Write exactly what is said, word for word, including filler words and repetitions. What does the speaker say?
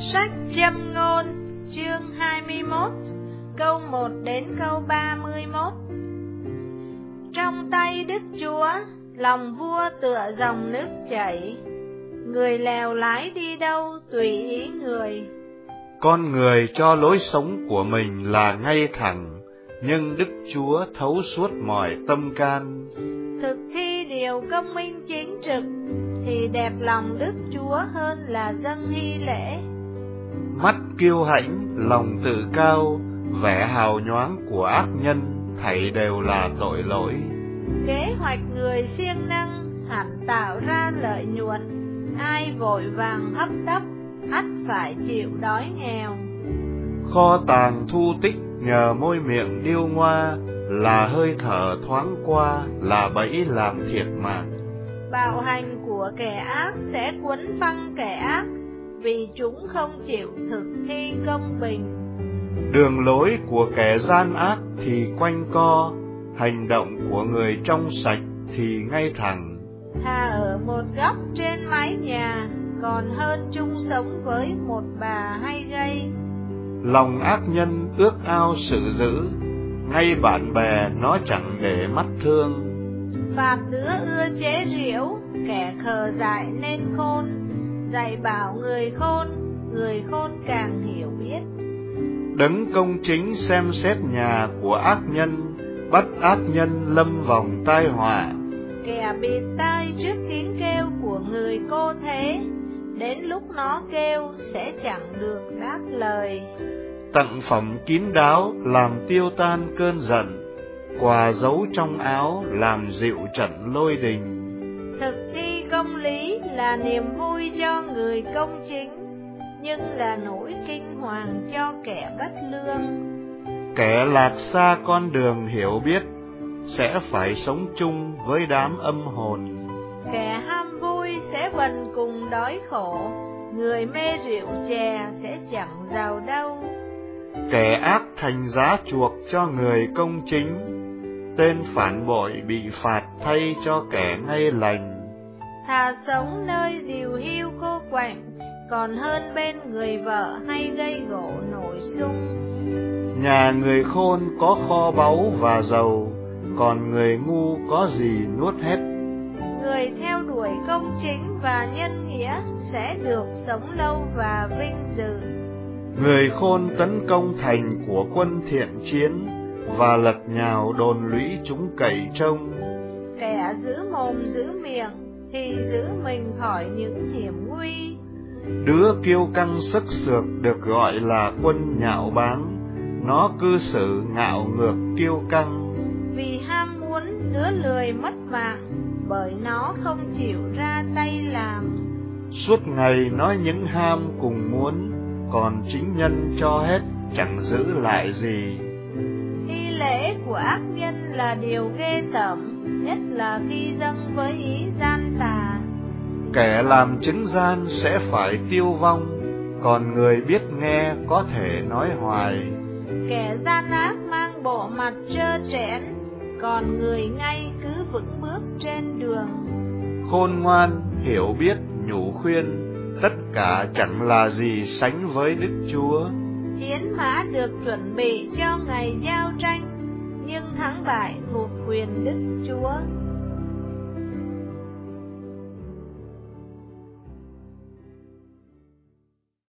Sách Châm ngôn chương hai mươi mốt, câu một đến câu ba mươi mốt. Trong tay Đức Chúa, lòng vua tựa dòng nước chảy, người lèo lái đi đâu tùy ý người. Con người cho lối sống của mình là ngay thẳng, nhưng Đức Chúa thấu suốt mọi tâm can. Thực thi điều công minh chính trực, thì đẹp lòng Đức Chúa hơn là dâng hy lễ. Mắt kiêu hãnh, lòng tự cao, vẻ hào nhoáng của ác nhân, thảy đều là tội lỗi. Kế hoạch người siêng năng, hẳn tạo ra lợi nhuận, ai vội vàng hấp tấp, ắt phải chịu đói nghèo. Kho tàng thu tích nhờ môi miệng điêu ngoa, là hơi thở thoáng qua, là bẫy làm thiệt mạng. Bạo hành của kẻ ác sẽ cuốn phăng kẻ ác, vì chúng không chịu thực thi công bình. Đường lối của kẻ gian ác thì quanh co, hành động của người trong sạch thì ngay thẳng. Thà ở một góc trên mái nhà, còn hơn chung sống với một bà hay gây. Lòng ác nhân ước ao sự dữ, ngay bạn bè nó chẳng để mắt thương. Phạt đứa ưa chế giễu, kẻ khờ dại nên khôn, dạy bảo người khôn, người khôn càng hiểu biết. Đấng công chính xem xét nhà của ác nhân, bắt ác nhân lâm vòng tai họa. Kẻ bịt tai trước tiếng kêu của người cô thế, đến lúc nó kêu sẽ chẳng được đáp lời. Tặng phẩm kín đáo làm tiêu tan cơn giận, quà giấu trong áo làm dịu trận lôi đình. Thực thi công lý là niềm vui cho người công chính, nhưng là nỗi kinh hoàng cho kẻ bất lương. Kẻ lạc xa con đường hiểu biết, sẽ phải sống chung với đám âm hồn. Kẻ ham vui sẽ bần cùng đói khổ, người mê rượu chè sẽ chẳng giàu đâu. Kẻ ác thành giá chuộc cho người công chính, tên phản bội bị phạt thay cho kẻ ngay lành. Thà sống nơi điều hiu cô quạnh, còn hơn bên người vợ hay gây gỗ nổi sung. Nhà người khôn có kho báu và giàu, còn người ngu có gì nuốt hết. Người theo đuổi công chính và nhân nghĩa sẽ được sống lâu và vinh dự. Người khôn tấn công thành của quân thiện chiến, và lật nhào đồn lũy chúng cậy trông. Kẻ giữ mồm giữ miệng thì giữ mình khỏi những hiểm nguy. Đứa kiêu căng sức sược được gọi là quân nhạo báng, nó cư xử ngạo ngược kiêu căng. Vì ham muốn đứa lười mất mạng, bởi nó không chịu ra tay làm. Suốt ngày nói những ham cùng muốn, còn chính nhân cho hết chẳng giữ lại gì. Hy lễ của ác nhân là điều ghê tởm, nhất là khi dâng với ý gian tà. Kẻ làm chứng gian sẽ phải tiêu vong, còn người biết nghe có thể nói hoài. Kẻ gian ác mang bộ mặt trơ trẽn, còn người ngay cứ vững bước trên đường. Khôn ngoan, hiểu biết, nhủ khuyên, tất cả chẳng là gì sánh với Đức Chúa. Chiến mã được chuẩn bị cho ngày giao tranh, nhưng thắng bại thuộc quyền Đức Chúa.